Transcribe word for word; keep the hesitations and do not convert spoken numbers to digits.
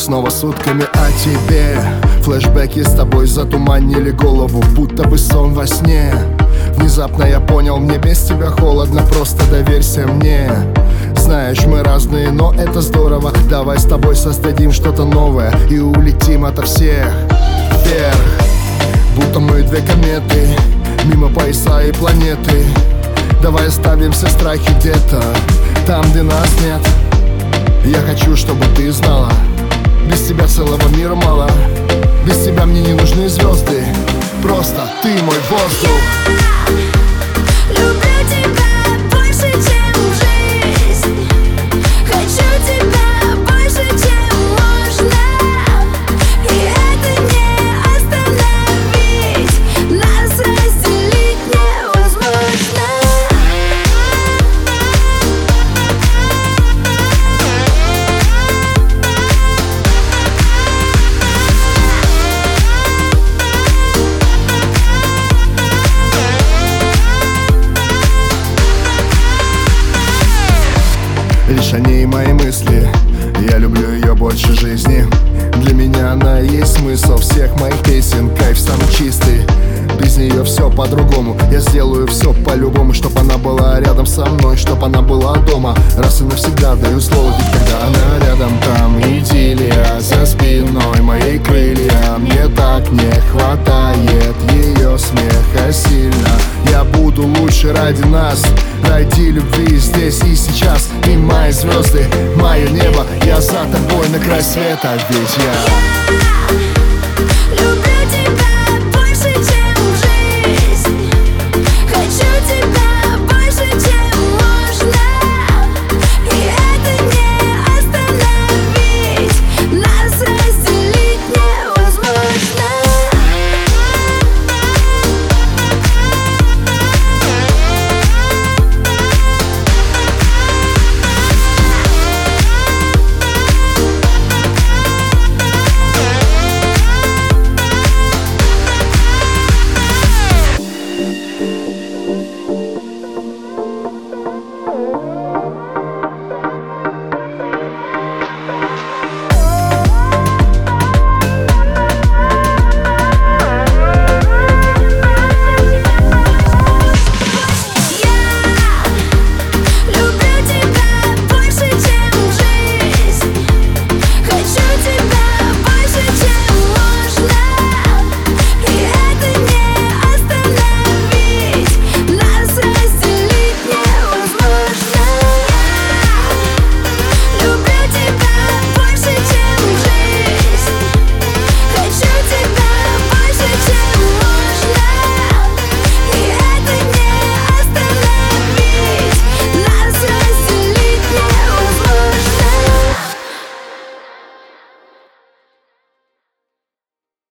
Снова сутками о тебе. Флэшбэки с тобой затуманили голову, будто бы сон во сне. Внезапно я понял, мне без тебя холодно, просто доверься мне. Знаешь, мы разные, но это здорово. Давай с тобой создадим что-то новое и улетим ото всех вверх. Будто мы две кометы, мимо пояса и планеты. Давай оставим все страхи где-то там, где нас нет. Я хочу, чтобы ты знала, без тебя целого мира мало. Без тебя мне не нужны звезды, просто ты мой воздух. Я люблю тебя больше, чем жизнь. Хочу тебя больше, чем можно. И это не остановить. Нас разделить невозможно. Лишь о ней мои мысли, я люблю ее больше жизни. Для меня она и есть смысл всех моих песен. Кайф самый чистый, без нее все по-другому. Я сделаю все по-любому, чтоб она была рядом со мной, чтоб она была дома. Раз и навсегда даю слово, ведь когда она рядом, там идиллия. За спиной моей крылья, мне так не хватает ее смеха сильно. Я буду лучше ради нас, ради любви здесь и сейчас. И мои звезды, мое небо, я за тобой на край света, ведь я